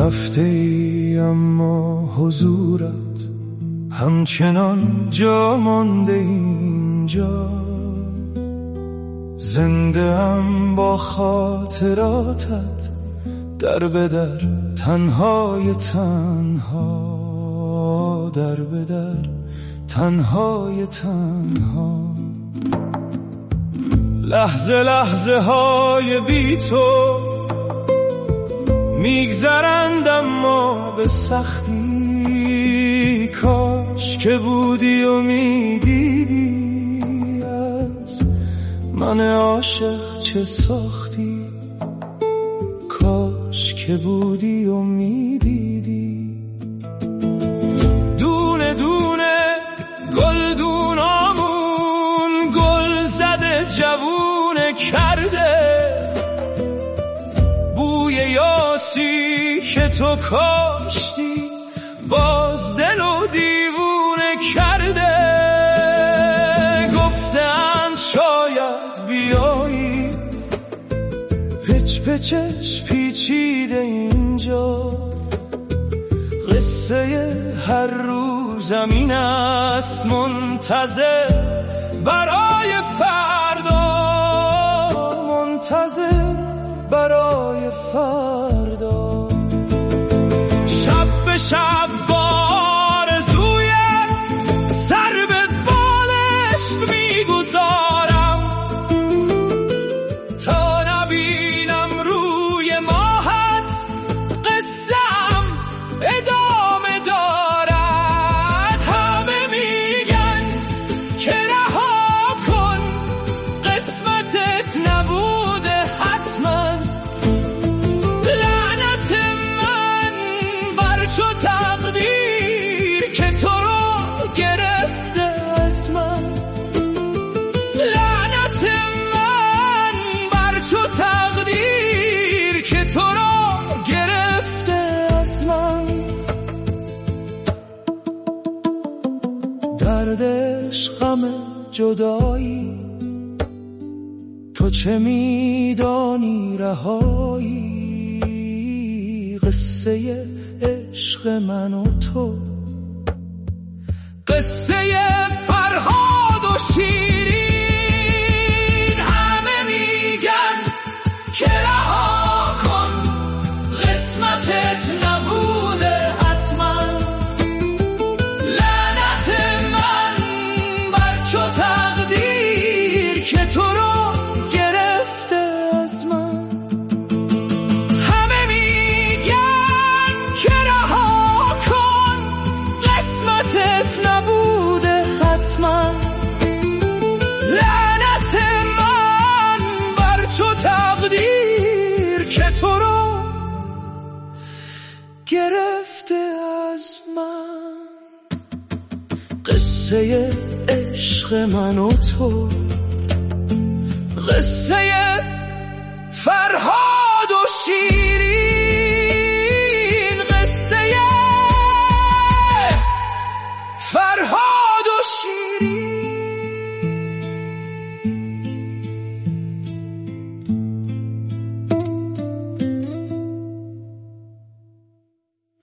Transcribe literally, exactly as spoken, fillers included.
رفته ای اما حضورت همچنان جا مانده اینجا. زنده ام با خاطراتت در به در، تنهای تنها، در به در، تنهای تنها. لحظه لحظه های بی تو میگذرند اما به سختی. کاش که بودی و میدیدی از من عاشق چه ساختی. کاش که بودی و میدیدی. دونه دونه گلدونامون گل زده جوونه کرده. بوی یاسی که تو کاشتی باز دل و دیوونه کرده. گفتن شاید بیایی، پچ پچش پیچیده اینجا. قصه هر روزم این است، منتظر برای فردا، منتظر برای فردا. شب به شب آرزویت سر به بالشت میگذارم تا نبینم روی ماهت قصه‌ام ادامه دارد. همه میگن که رها کن، قسمتت نبوده حتما. لعنت من بر چو تقدیر که تو رو گرفته از من. لعنت من بر چو تقدیر که تو رو گرفته از من. دردش غم جدایی، تو چه میدانی رهایی. قصه عشق من و تو، قصه فرهاد و شیرین. همه میگن که رها کن، قسمتت نبوده حتما. لعنت من بر چو تقدیر که تو رو گرفته از من. همه میگن که رها کن، قسمتت نبوده حتما. لعنت من بر چو تقدیر که تو رو گرفته از من. قصه عشق من و تو، قصه فرهاد